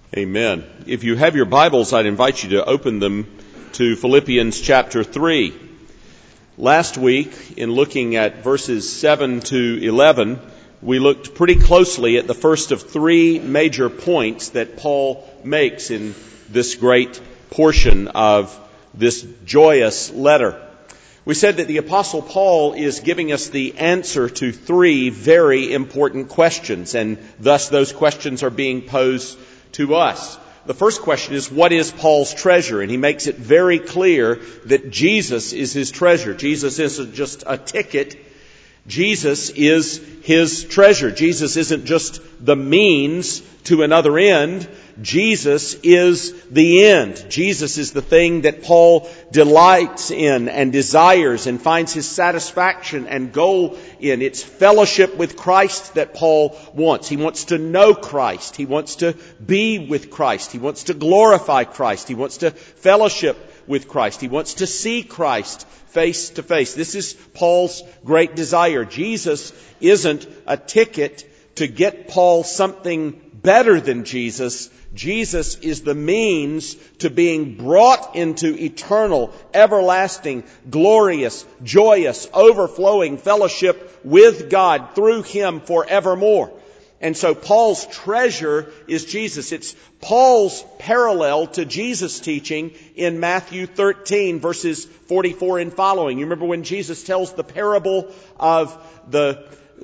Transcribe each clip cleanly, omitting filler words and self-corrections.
Amen. If you have your Bibles, I'd invite you to open them to Philippians chapter 3. Last week, in looking at verses 7 to 11, we looked pretty closely at the first of three major points that Paul makes in this great portion of this joyous letter. We said that the Apostle Paul is giving us the answer to three very important questions, and thus those questions are being posed to us. The first question is, what is Paul's treasure? And he makes it very clear that Jesus is his treasure. Jesus isn't just a ticket. Jesus is his treasure. Jesus isn't just the means to another end. Jesus is the end. Jesus is the thing that Paul delights in and desires and finds his satisfaction and goal in. It's fellowship with Christ that Paul wants. He wants to know Christ. He wants to be with Christ. He wants to glorify Christ. He wants to fellowship with Christ. He wants to see Christ face to face. This is Paul's great desire. Jesus isn't a ticket to get Paul something better than Jesus. Jesus is the means to being brought into eternal, everlasting, glorious, joyous, overflowing fellowship with God through Him forevermore. And so Paul's treasure is Jesus. It's Paul's parallel to Jesus' teaching in Matthew 13, verses 44 and following. You remember when Jesus tells the parable of the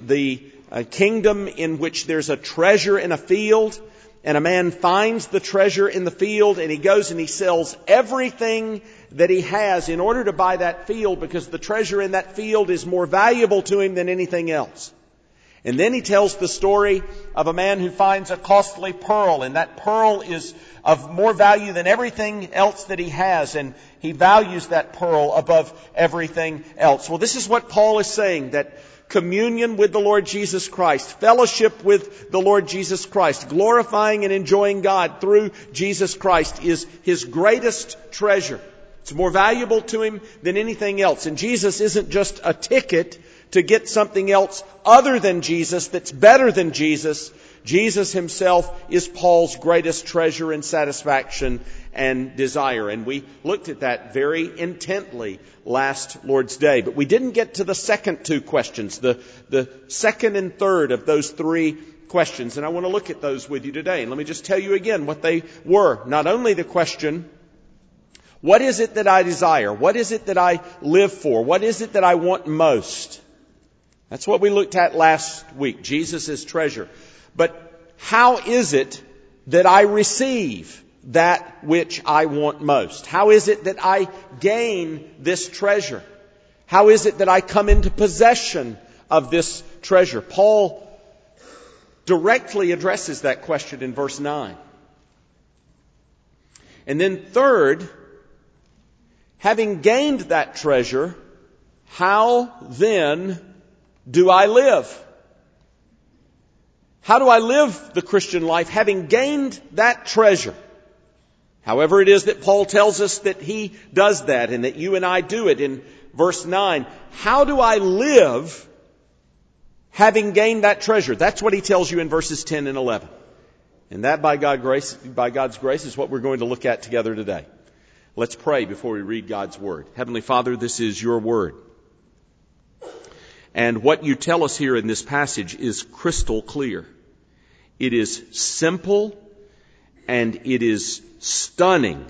kingdom in which there's a treasure in a field, and a man finds the treasure in the field, and he goes and he sells everything that he has in order to buy that field, because the treasure in that field is more valuable to him than anything else. And then he tells the story of a man who finds a costly pearl, and that pearl is of more value than everything else that he has, and he values that pearl above everything else. Well, this is what Paul is saying, that communion with the Lord Jesus Christ, fellowship with the Lord Jesus Christ, glorifying and enjoying God through Jesus Christ is his greatest treasure. It's more valuable to him than anything else. And Jesus isn't just a ticket to get something else other than Jesus that's better than Jesus. Jesus himself is Paul's greatest treasure and satisfaction and desire. And we looked at that very intently last Lord's Day. But we didn't get to the second two questions, the second and third of those three questions. And I want to look at those with you today. And let me just tell you again what they were. Not only the question, what is it that I desire? What is it that I live for? What is it that I want most? That's what we looked at last week, Jesus' treasure. But how is it that I receive that which I want most? How is it that I gain this treasure? How is it that I come into possession of this treasure? Paul directly addresses that question in verse 9. And then third, having gained that treasure, how then do I live? How do I live the Christian life having gained that treasure? However it is that Paul tells us that he does that and that you and I do it in verse 9. How do I live having gained that treasure? That's what he tells you in verses 10 and 11. And that by God's grace is what we're going to look at together today. Let's pray before we read God's Word. Heavenly Father, this is your Word. And what you tell us here in this passage is crystal clear. It is simple and it is stunning.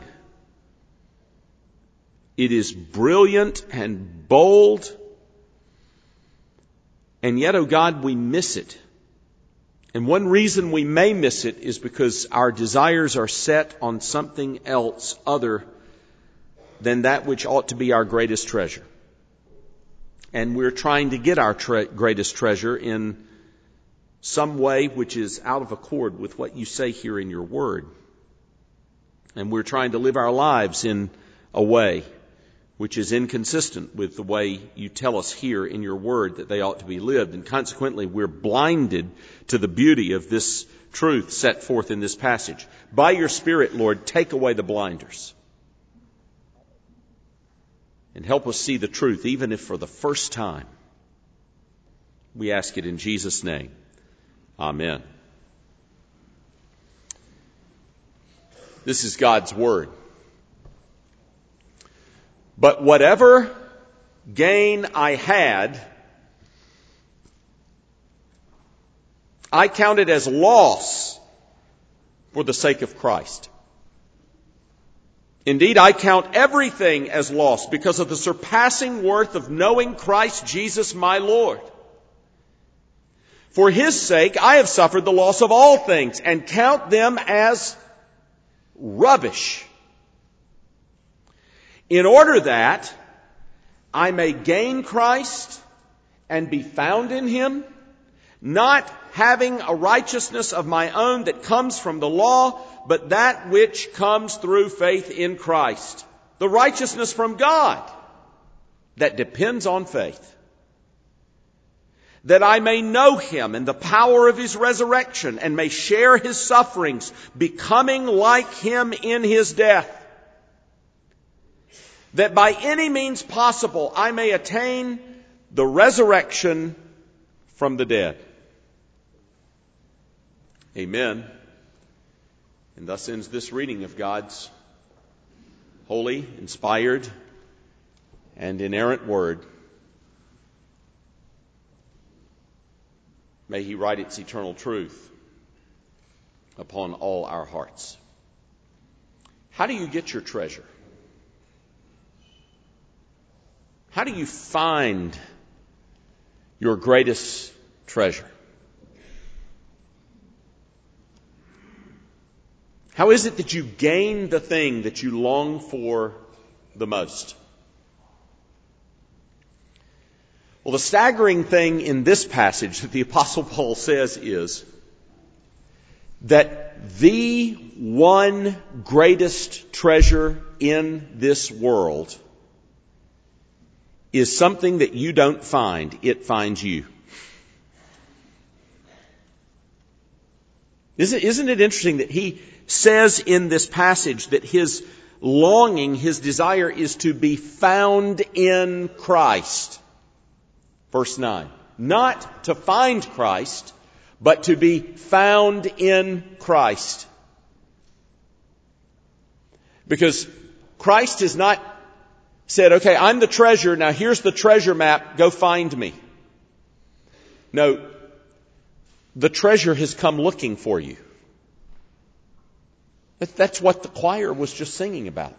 It is brilliant and bold. And yet, oh God, we miss it. And one reason we may miss it is because our desires are set on something else other than that which ought to be our greatest treasure. And we're trying to get our greatest treasure in some way which is out of accord with what you say here in your Word. And we're trying to live our lives in a way which is inconsistent with the way you tell us here in your Word that they ought to be lived. And consequently, we're blinded to the beauty of this truth set forth in this passage. By your Spirit, Lord, take away the blinders. And help us see the truth, even if for the first time. We ask it in Jesus' name. Amen. This is God's Word. But whatever gain I had, I counted as loss for the sake of Christ. Indeed, I count everything as loss because of the surpassing worth of knowing Christ Jesus my Lord. For His sake, I have suffered the loss of all things and count them as rubbish, in order that I may gain Christ and be found in Him, not having a righteousness of my own that comes from the law, but that which comes through faith in Christ, the righteousness from God that depends on faith, that I may know Him and the power of His resurrection and may share His sufferings, becoming like Him in His death, that by any means possible I may attain the resurrection from the dead. Amen. And thus ends this reading of God's holy, inspired, and inerrant Word. May He write its eternal truth upon all our hearts. How do you get your treasure? How do you find your greatest treasure? How is it that you gain the thing that you long for the most? Well, the staggering thing in this passage that the Apostle Paul says is that the one greatest treasure in this world is something that you don't find, it finds you. Isn't it interesting that he says in this passage that his longing, his desire is to be found in Christ? Verse 9. Not to find Christ, but to be found in Christ. Because Christ has not said, okay, I'm the treasure, now here's the treasure map, go find me. No, the treasure has come looking for you. That's what the choir was just singing about.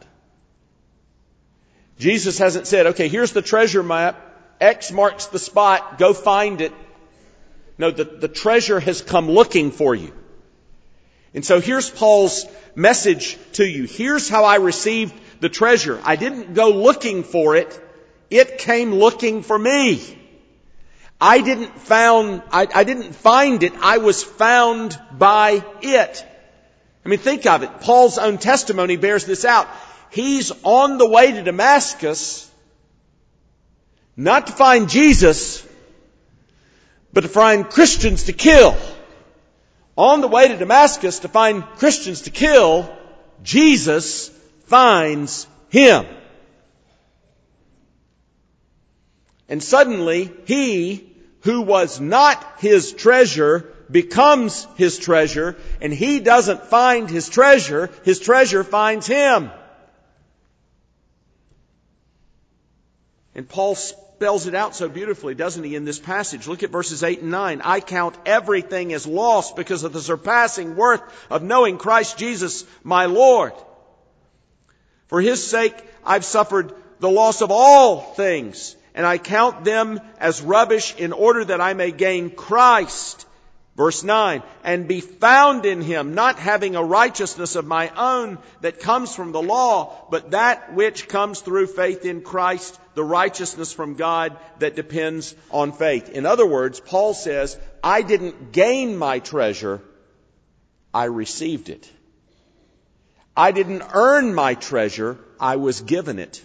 Jesus hasn't said, okay, here's the treasure map, X marks the spot, go find it. No, the treasure has come looking for you. And so here's Paul's message to you. Here's how I received the treasure. I didn't go looking for it. It came looking for me. I didn't find it. I was found by it. I mean, think of it. Paul's own testimony bears this out. He's on the way to Damascus, not to find Jesus, but to find Christians to kill. On the way to Damascus to find Christians to kill, Jesus finds him. And suddenly, he who was not his treasure becomes his treasure, and he doesn't find his treasure finds him. And Paul spells it out so beautifully, doesn't he, in this passage? Look at verses 8 and 9. I count everything as lost because of the surpassing worth of knowing Christ Jesus my Lord. For His sake I've suffered the loss of all things, and I count them as rubbish in order that I may gain Christ. Verse 9, and be found in Him, not having a righteousness of my own that comes from the law, but that which comes through faith in Christ, the righteousness from God that depends on faith. In other words, Paul says, I didn't gain my treasure, I received it. I didn't earn my treasure, I was given it.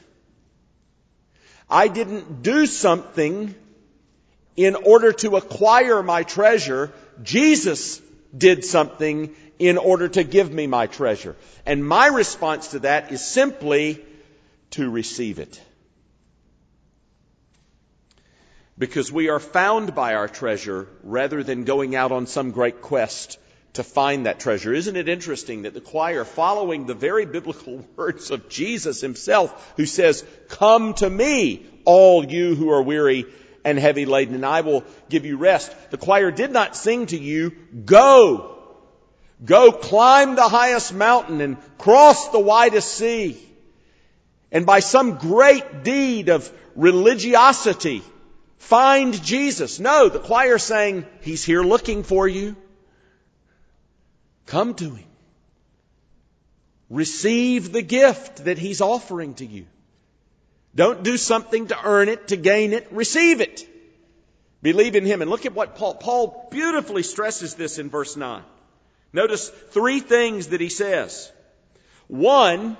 I didn't do something in order to acquire my treasure. Jesus did something in order to give me my treasure. And my response to that is simply to receive it. Because we are found by our treasure rather than going out on some great quest to find that treasure. Isn't it interesting that the choir, following the very biblical words of Jesus himself, who says, "Come to me, all you who are weary and heavy laden, and I will give you rest." The choir did not sing to you, "Go. Go climb the highest mountain and cross the widest sea. And by some great deed of religiosity, find Jesus." No, the choir sang, "He's here looking for you. Come to Him. Receive the gift that He's offering to you. Don't do something to earn it, to gain it. Receive it. Believe in Him." And look at what Paul beautifully stresses this in verse 9. Notice three things that he says. One,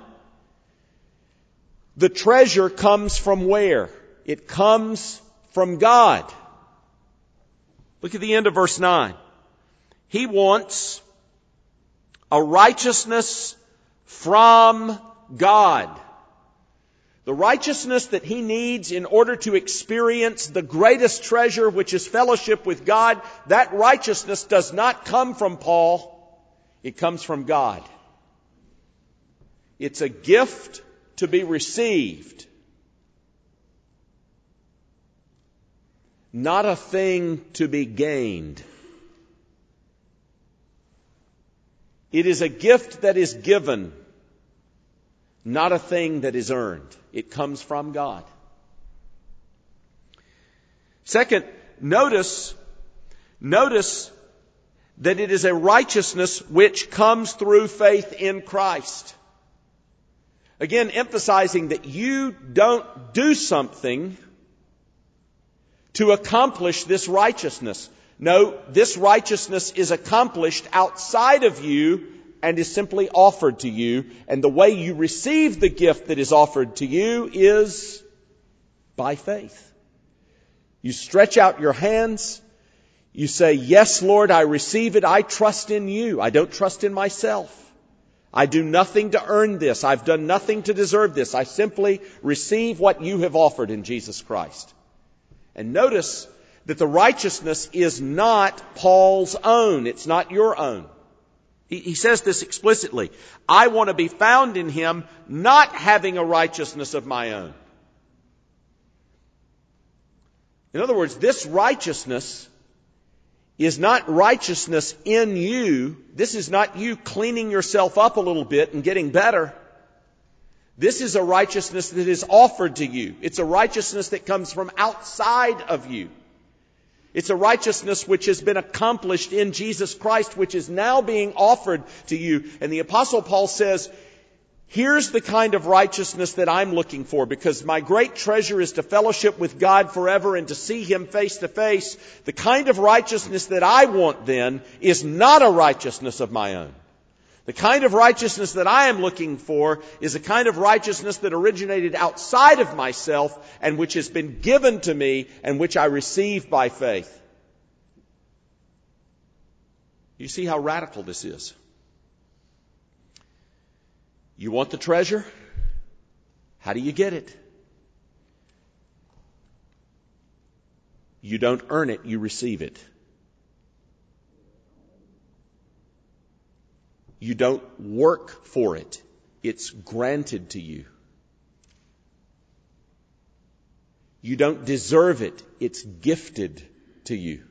the treasure comes from where? It comes from God. Look at the end of verse 9. He wants a righteousness from God. The righteousness that he needs in order to experience the greatest treasure, which is fellowship with God, that righteousness does not come from Paul. It comes from God. It's a gift to be received, not a thing to be gained. It is a gift that is given, not a thing that is earned. It comes from God. Second, notice that it is a righteousness which comes through faith in Christ. Again, emphasizing that you don't do something to accomplish this righteousness. No, this righteousness is accomplished outside of you and is simply offered to you. And the way you receive the gift that is offered to you is by faith. You stretch out your hands. You say, "Yes, Lord, I receive it. I trust in you. I don't trust in myself. I do nothing to earn this. I've done nothing to deserve this. I simply receive what you have offered in Jesus Christ." And notice that the righteousness is not Paul's own. It's not your own. He says this explicitly. "I want to be found in Him, not having a righteousness of my own." In other words, this righteousness is not righteousness in you. This is not you cleaning yourself up a little bit and getting better. This is a righteousness that is offered to you. It's a righteousness that comes from outside of you. It's a righteousness which has been accomplished in Jesus Christ, which is now being offered to you. And the Apostle Paul says, here's the kind of righteousness that I'm looking for, because my great treasure is to fellowship with God forever and to see Him face to face. The kind of righteousness that I want then is not a righteousness of my own. The kind of righteousness that I am looking for is a kind of righteousness that originated outside of myself and which has been given to me and which I receive by faith. You see how radical this is? You want the treasure? How do you get it? You don't earn it, you receive it. You don't work for it. It's granted to you. You don't deserve it. It's gifted to you.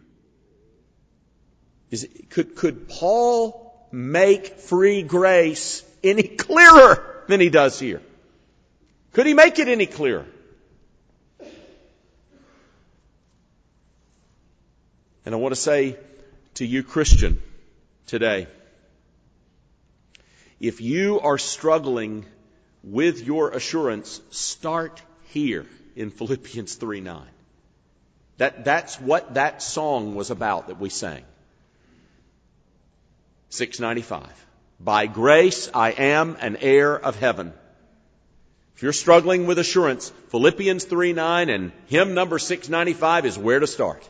Could Paul make free grace any clearer than he does here? Could he make it any clearer? And I want to say to you, Christian, today, if you are struggling with your assurance, start here in Philippians 3:9. That's what that song was about that we sang. 695. By grace I am an heir of heaven. If you're struggling with assurance, Philippians 3:9 and hymn number 695 is where to start.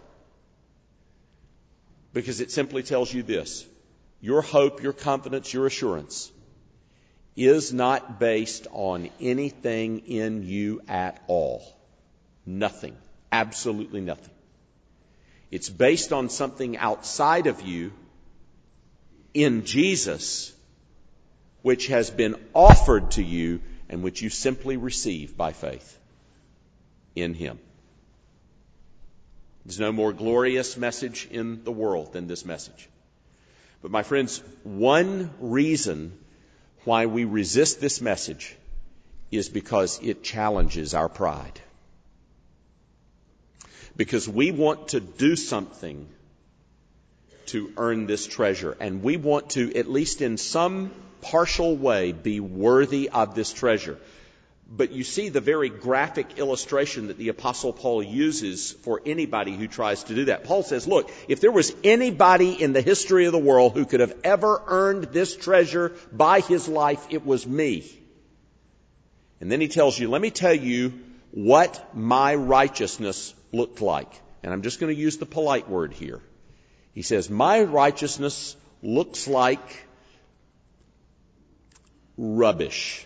Because it simply tells you this: your hope, your confidence, your assurance is not based on anything in you at all. Nothing. Absolutely nothing. It's based on something outside of you in Jesus, which has been offered to you and which you simply receive by faith in Him. There's no more glorious message in the world than this message. But my friends, one reason why we resist this message is because it challenges our pride. Because we want to do something to earn this treasure, and we want to, at least in some partial way, be worthy of this treasure. But you see the very graphic illustration that the Apostle Paul uses for anybody who tries to do that. Paul says, look, if there was anybody in the history of the world who could have ever earned this treasure by his life, it was me. And then he tells you, let me tell you what my righteousness looked like. And I'm just going to use the polite word here. He says, my righteousness looks like rubbish.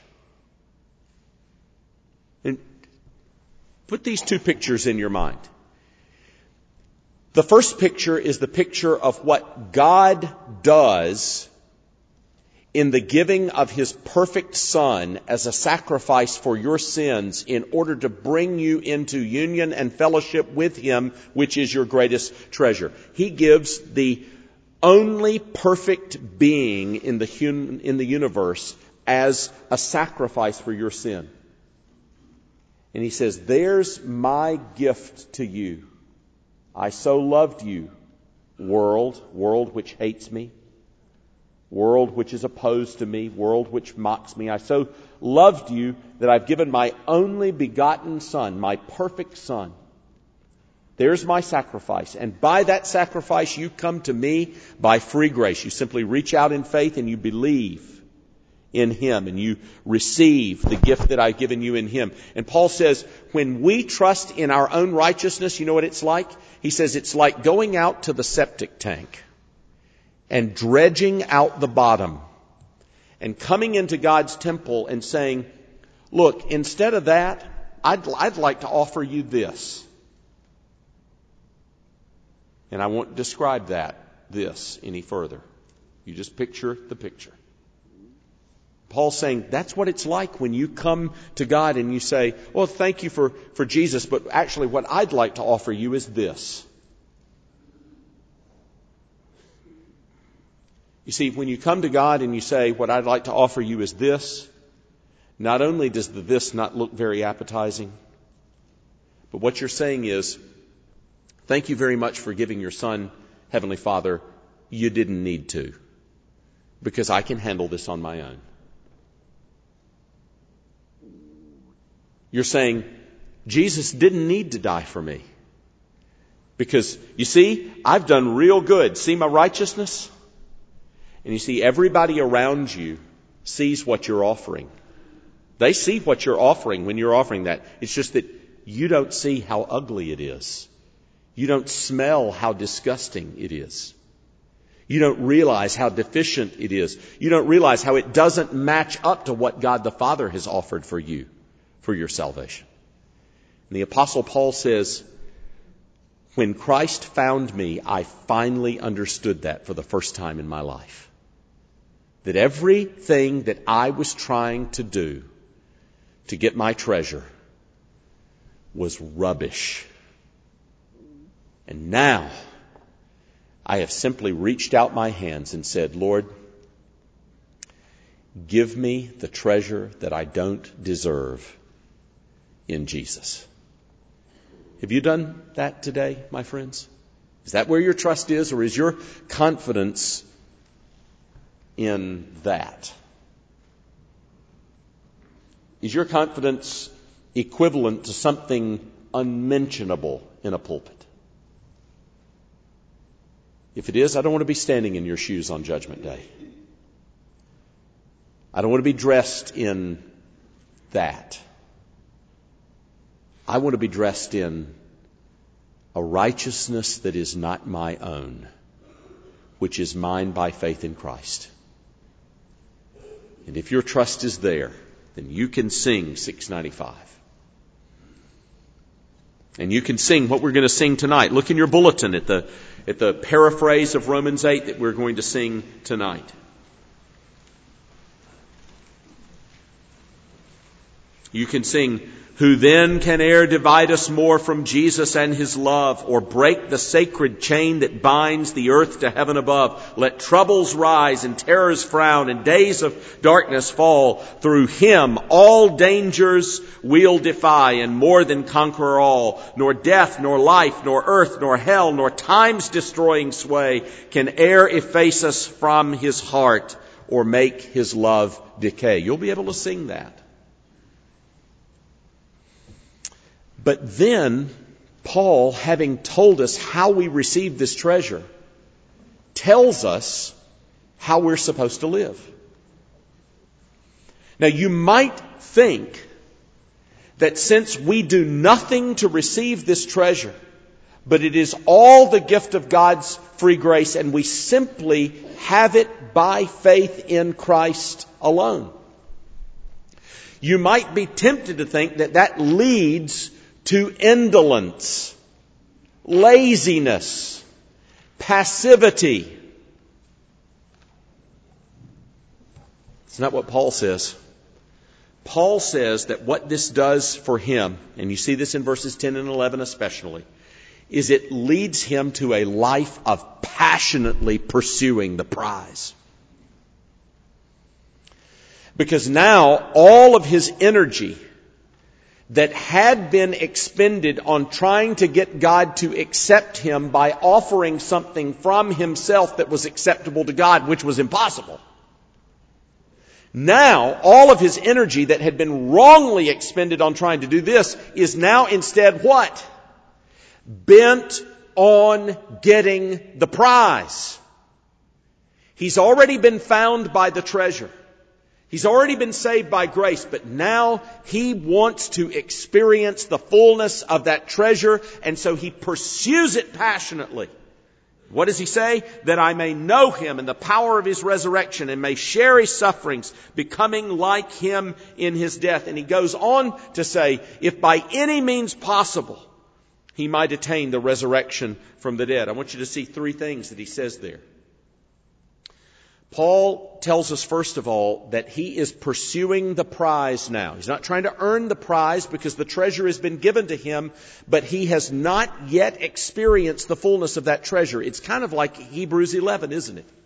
And put these two pictures in your mind. The first picture is the picture of what God does in the giving of His perfect Son as a sacrifice for your sins in order to bring you into union and fellowship with Him, which is your greatest treasure. He gives the only perfect being in the universe as a sacrifice for your sin. And He says, there's my gift to you. I so loved you, world which hates me, world which is opposed to me, world which mocks me. I so loved you that I've given my only begotten Son, my perfect Son. There's my sacrifice. And by that sacrifice, you come to me by free grace. You simply reach out in faith and you believe in Him, and you receive the gift that I've given you in Him. And Paul says, when we trust in our own righteousness, you know what it's like? He says it's like going out to the septic tank and dredging out the bottom and coming into God's temple and saying, look, instead of that, I'd like to offer you this. And I won't describe this any further. You just picture the picture. Paul's saying that's what it's like when you come to God and you say, well, thank you for Jesus, but actually what I'd like to offer you is this. You see, when you come to God and you say, what I'd like to offer you is this, not only does the this not look very appetizing, but what you're saying is, thank you very much for giving your Son, Heavenly Father, you didn't need to, because I can handle this on my own. You're saying, Jesus didn't need to die for me. Because, you see, I've done real good. See my righteousness? And you see, everybody around you sees what you're offering. They see what you're offering when you're offering that. It's just that you don't see how ugly it is. You don't smell how disgusting it is. You don't realize how deficient it is. You don't realize how it doesn't match up to what God the Father has offered for you, for your salvation. And the Apostle Paul says, when Christ found me, I finally understood that for the first time in my life. That everything that I was trying to do to get my treasure was rubbish. And now I have simply reached out my hands and said, Lord, give me the treasure that I don't deserve in Jesus. Have you done that today, my friends? Is that where your trust is, or is your confidence in that? Is your confidence equivalent to something unmentionable in a pulpit? If it is, I don't want to be standing in your shoes on Judgment Day. I don't want to be dressed in that. I want to be dressed in a righteousness that is not my own, which is mine by faith in Christ. And if your trust is there, then you can sing 695. And you can sing what we're going to sing tonight. Look in your bulletin at the paraphrase of Romans 8 that we're going to sing tonight. You can sing, "Who then can e'er divide us more from Jesus and His love, or break the sacred chain that binds the earth to heaven above? Let troubles rise and terrors frown and days of darkness fall. Through Him all dangers we'll defy and more than conquer all. Nor death, nor life, nor earth, nor hell, nor time's destroying sway can e'er efface us from His heart or make His love decay." You'll be able to sing that. But then, Paul, having told us how we receive this treasure, tells us how we're supposed to live. Now, you might think that since we do nothing to receive this treasure, but it is all the gift of God's free grace, and we simply have it by faith in Christ alone, you might be tempted to think that that leads to indolence, laziness, passivity. It's not what Paul says. Paul says that what this does for him, and you see this in verses 10 and 11 especially, is it leads him to a life of passionately pursuing the prize. Because now all of his energy that had been expended on trying to get God to accept him by offering something from himself that was acceptable to God, which was impossible. Now, all of his energy that had been wrongly expended on trying to do this is now instead what? Bent on getting the prize. He's already been found by the treasure. He's already been saved by grace, but now he wants to experience the fullness of that treasure, and so he pursues it passionately. What does he say? That I may know him and the power of his resurrection and may share his sufferings, becoming like him in his death. And he goes on to say, if by any means possible, he might attain the resurrection from the dead. I want you to see three things that he says there. Paul tells us, first of all, that he is pursuing the prize now. He's not trying to earn the prize because the treasure has been given to him, but he has not yet experienced the fullness of that treasure. It's kind of like Hebrews 11, isn't it?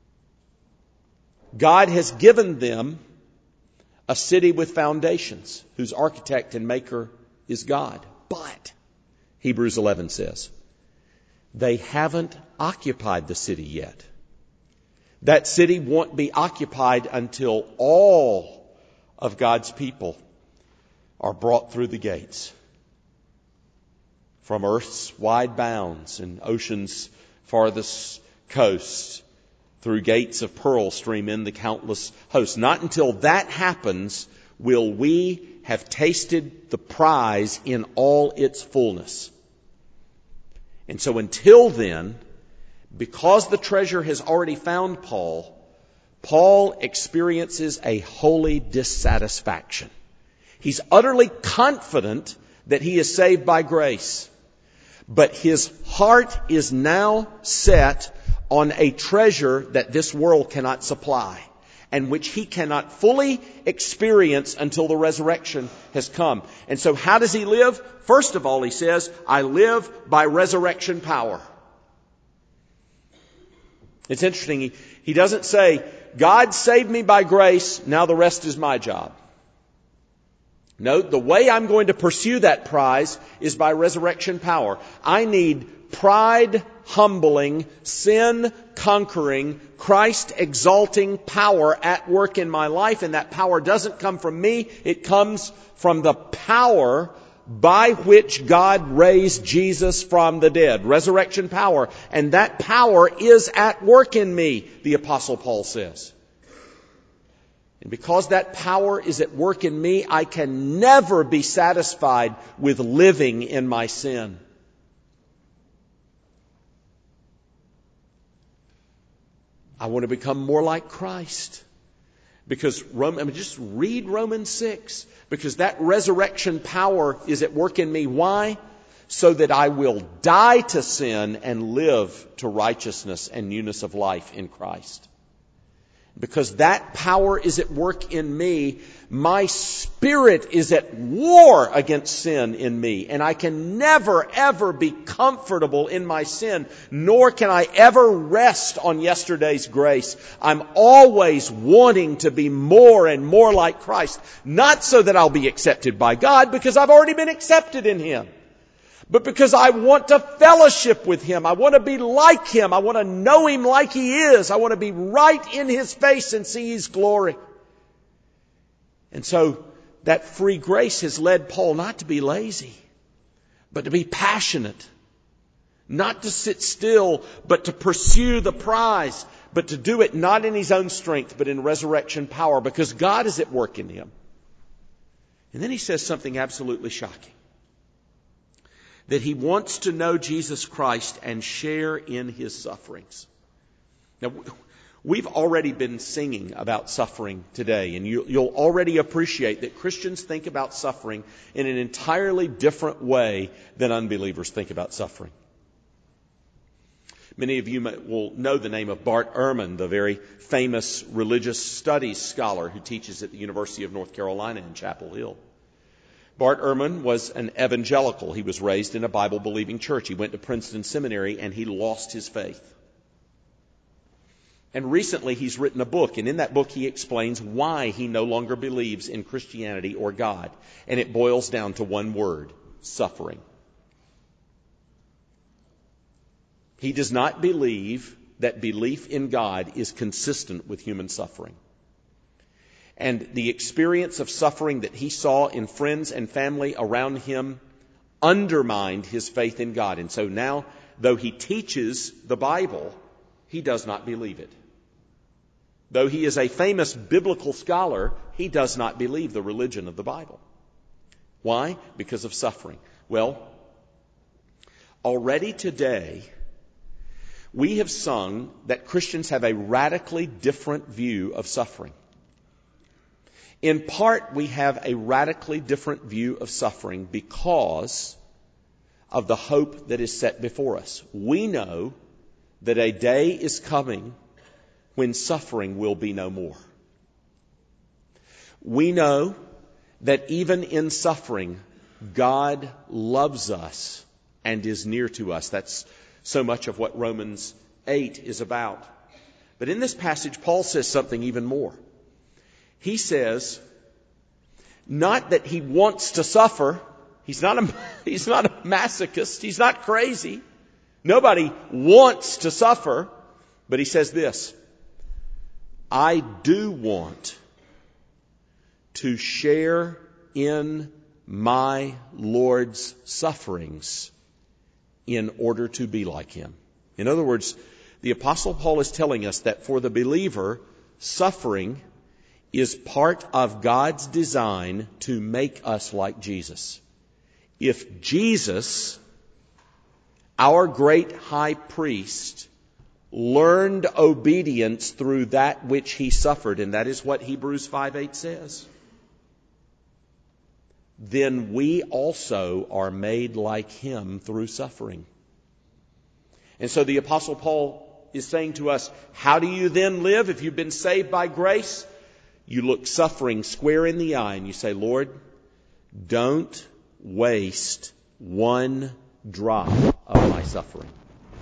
God has given them a city with foundations, whose architect and maker is God. But, Hebrews 11 says, they haven't occupied the city yet. That city won't be occupied until all of God's people are brought through the gates. From earth's wide bounds and ocean's farthest coasts, through gates of pearl stream in the countless hosts. Not until that happens will we have tasted the prize in all its fullness. And so until then, because the treasure has already found Paul, Paul experiences a holy dissatisfaction. He's utterly confident that he is saved by grace. But his heart is now set on a treasure that this world cannot supply, and which he cannot fully experience until the resurrection has come. And so how does he live? First of all, he says, I live by resurrection power. It's interesting, he doesn't say, God saved me by grace, now the rest is my job. No, the way I'm going to pursue that prize is by resurrection power. I need pride-humbling, sin-conquering, Christ-exalting power at work in my life, and that power doesn't come from me, it comes from the power by which God raised Jesus from the dead. Resurrection power. And that power is at work in me, the Apostle Paul says. And because that power is at work in me, I can never be satisfied with living in my sin. I want to become more like Christ. Because just read Romans 6. Because that resurrection power is at work in me. Why? so that I will die to sin and live to righteousness and newness of life in Christ. Because that power is at work in me, my spirit is at war against sin in me. And I can never, ever be comfortable in my sin, nor can I ever rest on yesterday's grace. I'm always wanting to be more and more like Christ. Not so that I'll be accepted by God, because I've already been accepted in Him. But because I want to fellowship with Him. I want to be like Him. I want to know Him like He is. I want to be right in His face and see His glory. And so that free grace has led Paul not to be lazy, but to be passionate. Not to sit still, but to pursue the prize. But to do it not in his own strength, but in resurrection power, because God is at work in him. And then he says something absolutely shocking. That he wants to know Jesus Christ and share in His sufferings. Now, we've already been singing about suffering today, and you'll already appreciate that Christians think about suffering in an entirely different way than unbelievers think about suffering. Many of you will know the name of Bart Ehrman, the very famous religious studies scholar who teaches at the University of North Carolina in Chapel Hill. Bart Ehrman was an evangelical. He was raised in a Bible-believing church. He went to Princeton Seminary and he lost his faith. And recently he's written a book, and in that book he explains why he no longer believes in Christianity or God. And it boils down to one word: suffering. He does not believe that belief in God is consistent with human suffering. And the experience of suffering that he saw in friends and family around him undermined his faith in God. And so now, though he teaches the Bible, he does not believe it. Though he is a famous biblical scholar, he does not believe the religion of the Bible. Why? Because of suffering. Well, already today, we have sung that Christians have a radically different view of suffering. In part, we have a radically different view of suffering because of the hope that is set before us. We know that a day is coming when suffering will be no more. We know that even in suffering, God loves us and is near to us. That's so much of what Romans 8 is about. But in this passage, Paul says something even more. He says, not that he wants to suffer. He's not a masochist. He's not crazy. Nobody wants to suffer. But he says this: I do want to share in my Lord's sufferings in order to be like Him. In other words, the Apostle Paul is telling us that for the believer, suffering is part of God's design to make us like Jesus. If Jesus, our great high priest, learned obedience through that which He suffered, and that is what Hebrews 5:8 says, then we also are made like Him through suffering. And so the Apostle Paul is saying to us, how do you then live if you've been saved by grace? You look suffering square in the eye and you say, Lord, don't waste one drop of my suffering.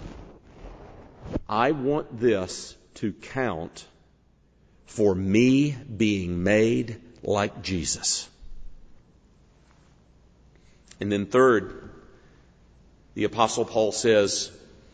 I want this to count for me being made like Jesus. And then third, the Apostle Paul says,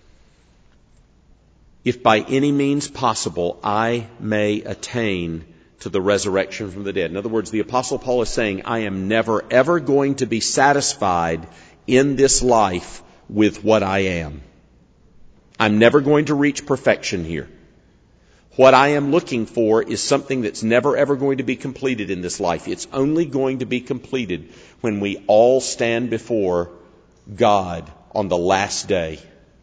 if by any means possible I may attain to the resurrection from the dead. In other words, the Apostle Paul is saying, I am never ever going to be satisfied in this life with what I am. I'm never going to reach perfection here. What I am looking for is something that's never ever going to be completed in this life. It's only going to be completed when we all stand before God on the last day.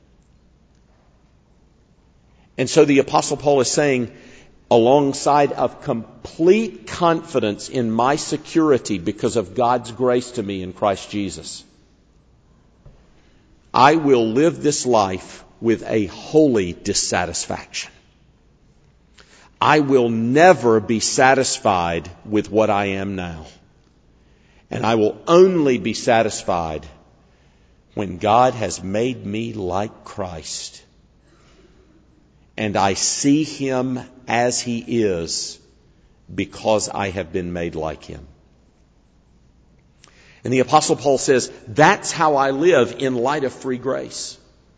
And so the Apostle Paul is saying, alongside of complete confidence in my security because of God's grace to me in Christ Jesus, I will live this life with a holy dissatisfaction. I will never be satisfied with what I am now. And I will only be satisfied when God has made me like Christ. And I see Him as He is because I have been made like Him. And the Apostle Paul says, that's how I live in light of free grace.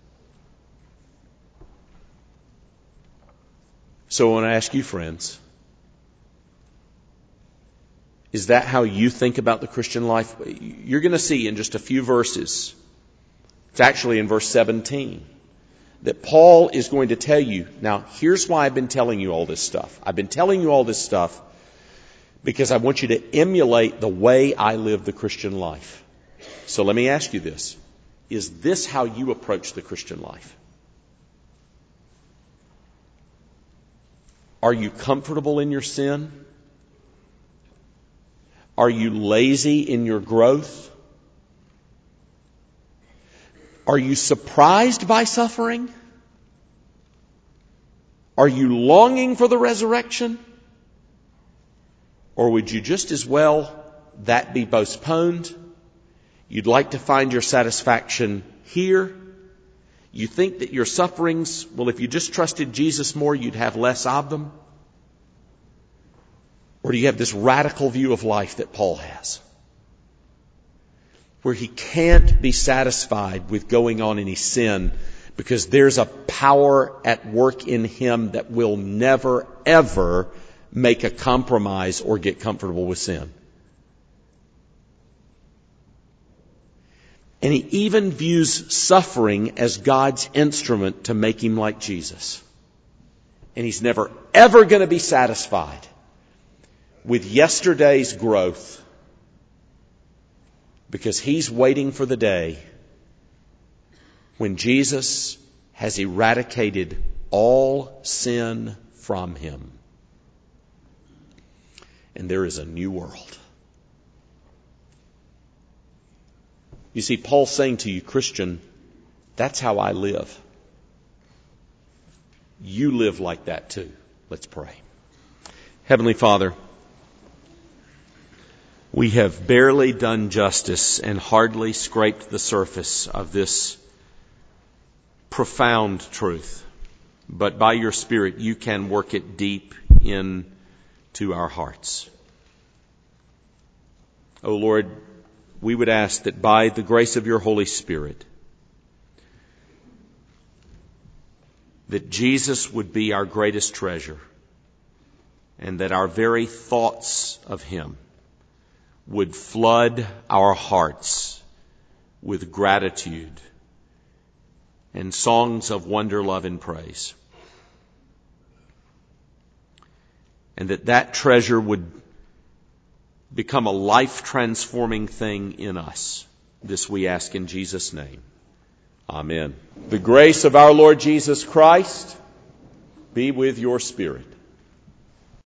So I want to ask you, friends, is that how you think about the Christian life? You're going to see in just a few verses, it's actually in verse 17, that Paul is going to tell you, now here's why I've been telling you all this stuff. I've been telling you all this stuff because I want you to emulate the way I live the Christian life. So let me ask you this. Is this how you approach the Christian life? Are you comfortable in your sin? Are you lazy in your growth? Are you surprised by suffering? Are you longing for the resurrection? Or would you just as well that be postponed? You'd like to find your satisfaction here. You think that your sufferings, well, if you just trusted Jesus more, you'd have less of them? Or do you have this radical view of life that Paul has, where he can't be satisfied with going on in his sin because there's a power at work in him that will never, ever make a compromise or get comfortable with sin? And he even views suffering as God's instrument to make him like Jesus. And he's never, ever going to be satisfied with yesterday's growth because he's waiting for the day when Jesus has eradicated all sin from him. And there is a new world. You see, Paul's saying to you, Christian, that's how I live. You live like that too. Let's pray. Heavenly Father, we have barely done justice and hardly scraped the surface of this profound truth. But by your Spirit, you can work it deep into our hearts. Oh Lord, we would ask that by the grace of your Holy Spirit, that Jesus would be our greatest treasure and that our very thoughts of him would flood our hearts with gratitude and songs of wonder, love, and praise. And that treasure would become a life-transforming thing in us. This we ask in Jesus' name. Amen. The grace of our Lord Jesus Christ be with your spirit.